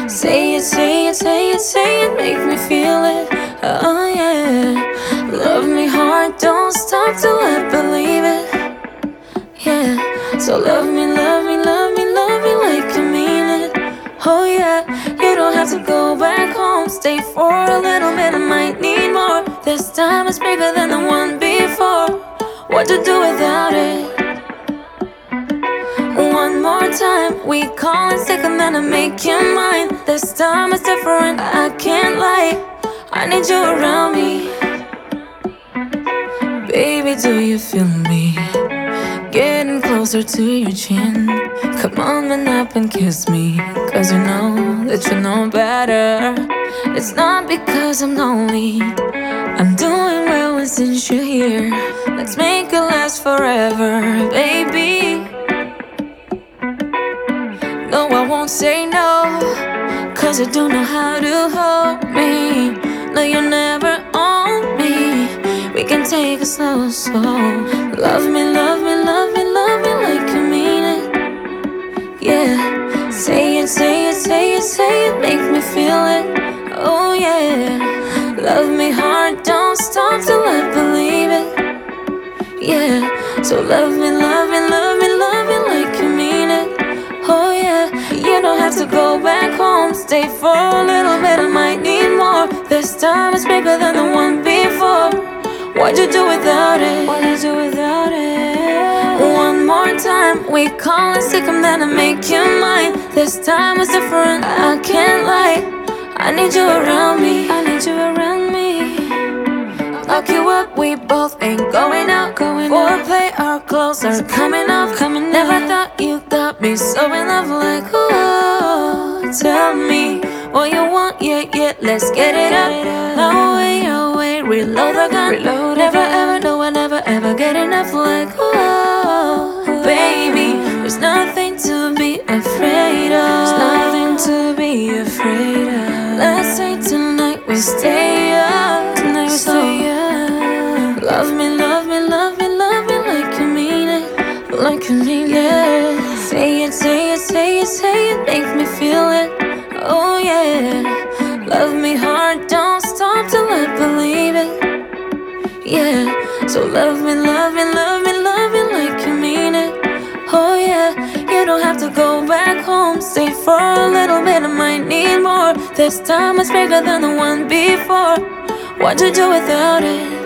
Say it, say it, say it, say it, make me feel it. Oh yeah. Love me hard, don't stop till I believe it. Yeah. So love me, love me, love me, love me like you mean it. Oh yeah. You don't have to go back home. Stay for a little bit, I might need more. This time is bigger than the one before. What to do without it? One more time, we call it second, then I make you mine. This time it's different, I can't lie. I need you around me. Baby, do you feel me? Getting closer to your chin. Come on, man up and kiss me. Cause you know that you know better. It's not because I'm lonely, I'm doing well and since you're here, let's make it last forever, baby. No, I won't say no, cause you do know how to hold me. No, you're never on me. We can take it slow, slow. Love me, love me, love me, love me like you mean it. Yeah. Say it, say it, say it, say it, make me feel it. Oh yeah. Love me hard, don't stop till I believe it. Yeah. So love me, love me, love me, love me like you mean it. Oh yeah. You don't have to go back home. Stay for a little bit, I might need more. This time it's bigger than the one before. What'd you do without it? What'd you do without it? One more time, we call it sick, and then I make you mine. This time it's different, I can't lie. I need you around me, I need you around me. Lock you up, we both ain't going out. Foreplay, our clothes are coming off. Never thought you got me so in love like, oh, tell me what you want, yeah, yeah, let's get it up. My way, reload the gun. Never ever, no, I never ever get enough like, oh, baby, there's nothing to be afraid of. There's nothing to be afraid of. Let's say tonight we stay up. Tonight we stay up. Love me, love me, love me, love me like you mean it. Like you mean it. Say it, say it, say it, say it, make me feel it. Oh yeah. Love me hard, don't stop till I believe it. Yeah. So love me, love me, love me, love me like you mean it. Oh yeah. You don't have to go back home. Stay for a little bit, I might need more. This time it's bigger than the one before. What'd you do without it?